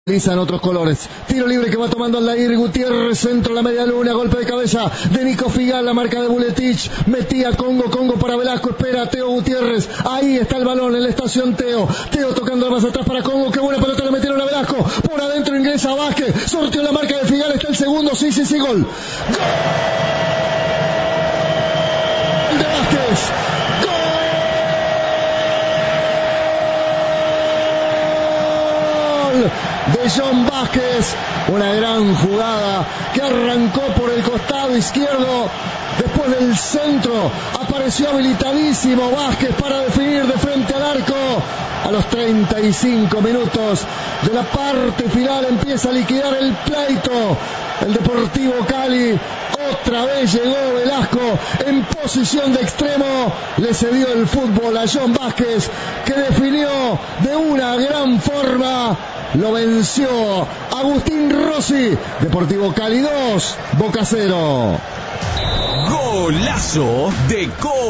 En otros colores, tiro libre que va tomando Aldair Gutiérrez, centro la media luna, golpe de cabeza de Nico Figal, la marca de Buletich, metía Congo para Velasco, espera Teo Gutiérrez, ahí está el balón en la estación Teo tocando más atrás para Congo, qué buena pelota le metieron a Velasco, por adentro ingresa Vázquez, sorteó la marca de Figal, está el segundo, sí, gol de Vázquez, de John Vázquez, una gran jugada que arrancó por el costado izquierdo, después del centro apareció habilitadísimo Vázquez para definir de frente al arco. A los 35 minutos de la parte final empieza a liquidar el pleito el Deportivo Cali. Otra vez llegó Velasco en posición de extremo, le cedió el fútbol a John Vázquez, que definió de una gran forma. Lo venció Agustín Rossi. Deportivo Cali 2, Boca 0. Golazo de